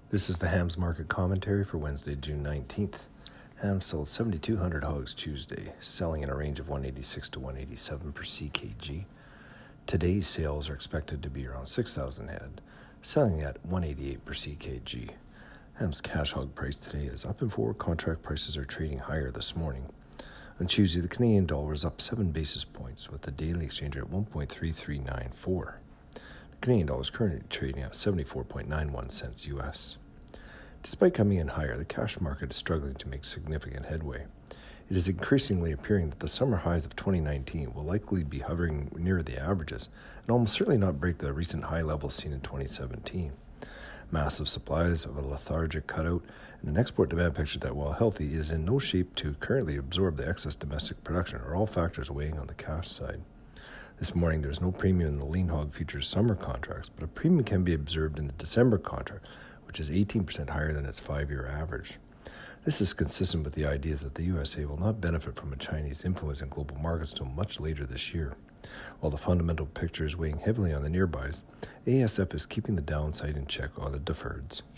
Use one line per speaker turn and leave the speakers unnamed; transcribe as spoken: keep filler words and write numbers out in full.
This is the Hams Market Commentary for Wednesday, June nineteenth. Hams sold seven thousand two hundred hogs Tuesday, selling in a range of one eighty-six to one eighty-seven per C K G. Today's sales are expected to be around six thousand head, selling at one eighty-eight per C K G. Hams cash hog price today is up and forward contract prices are trading higher this morning. On Tuesday, the Canadian dollar is up seven basis points with the daily exchange rate at one point three three nine four. The Canadian dollar is currently trading at seventy-four point nine one cents U S. Despite coming in higher, the cash market is struggling to make significant headway. It is increasingly appearing that the summer highs of twenty nineteen will likely be hovering near the averages and almost certainly not break the recent high levels seen in twenty seventeen. Massive supplies of a lethargic cutout and an export demand picture that, while healthy, is in no shape to currently absorb the excess domestic production are all factors weighing on the cash side. This morning, there's no premium in the lean hog futures summer contracts, but a premium can be observed in the December contract, which is eighteen percent higher than its five-year average. This is consistent with the idea that the U S A will not benefit from a Chinese influence in global markets until much later this year. While the fundamental picture is weighing heavily on the nearbys, A S F is keeping the downside in check on the deferreds.